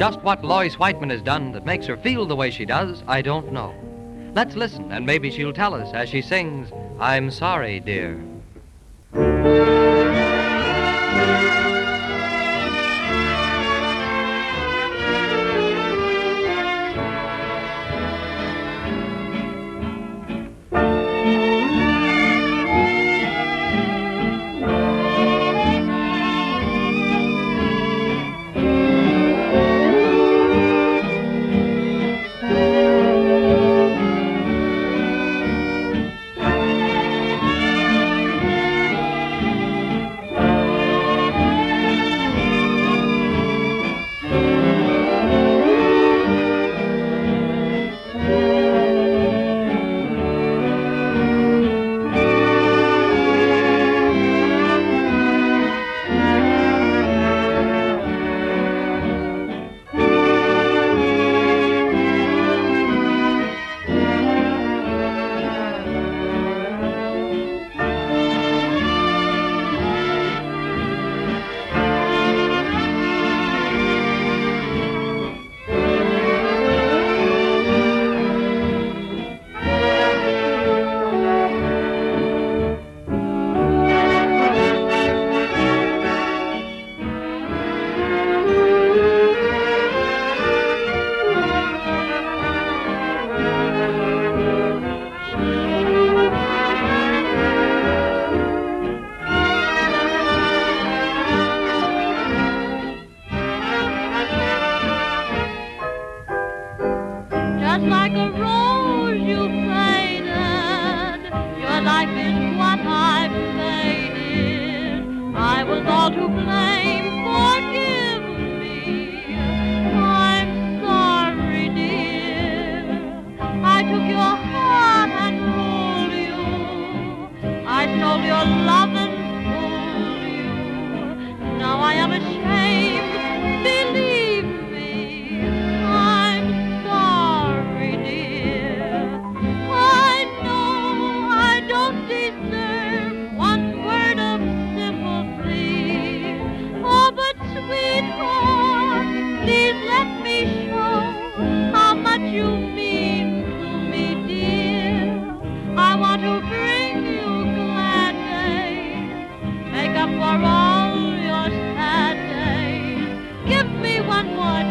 Just what Lois Whiteman has done that makes her feel the way she does, I don't know. Let's listen, and maybe she'll tell us as she sings, I'm Sorry, Dear. Just like a rose you faded, your life is what I've faded. I was all to blame, forgive me. I'm sorry, dear. I took your heart and ruled you. I stole your love and fooled you. Now I am ashamed, believe me. I'm sorry, dear. I know I don't deserve one word of sympathy. Oh, but sweetheart, please let me show how much you mean to me, dear. I want to bring you glad days, make up for all your sad days. Give me one more